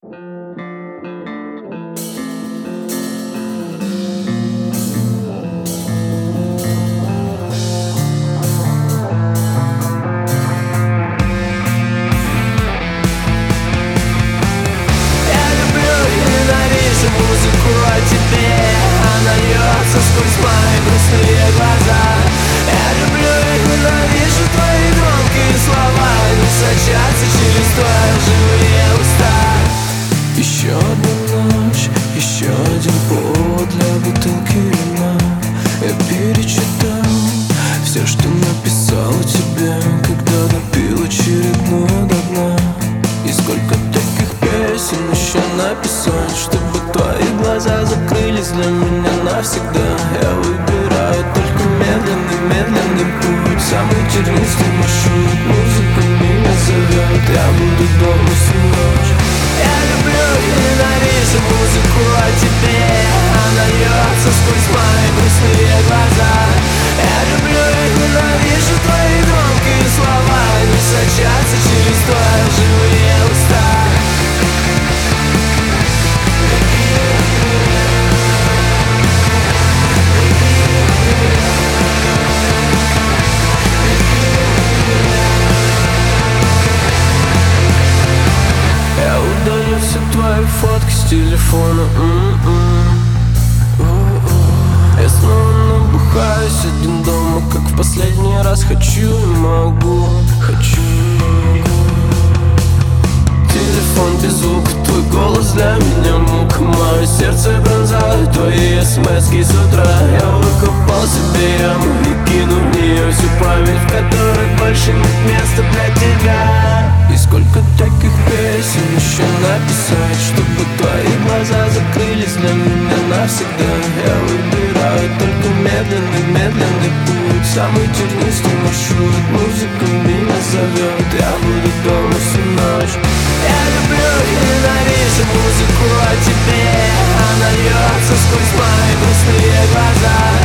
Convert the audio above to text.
Музыку о тебе, она льется сквозь мои грустные глаза. Я люблю и ненавижу твои громкие слова, они сочатся через твои живые уста. Еще одна ночь, еще один повод для бутылки вина. Я перечитал все, что написал тебе, когда допил очередную до дна. И сколько таких песен еще написать, чтобы твои глаза закрылись для меня навсегда. Я выбираю только медленный, медленный путь, самый тернистый маршрут. Музыка меня зовет, я буду дома всю ночь. Я люблю и ненавижу музыку о тебе, она льется сквозь мои грустные глаза. Я люблю и ненавижу твои громкие слова, они сочатся через твои живые уста. Я удалю все твои фотки с телефона. Я снова набухаюсь один дома, как в последний раз. Хочу и могу, хочу и могу. Телефон без звука, твой голос для меня мука. Мое сердце пронзает твои смски с утра. Я выкопал себе яму и кину в нее всю память, в которой больше нет места для тебя. И сколько таких песен еще написать, чтобы твои глаза закрылись для меня навсегда. Я выбираю только медленный, медленный путь, самый тернистый маршрут. Музыка меня зовет, я буду дома всю ночь. Я люблю и ненавижу музыку о тебе, она льется сквозь мои грустные глаза.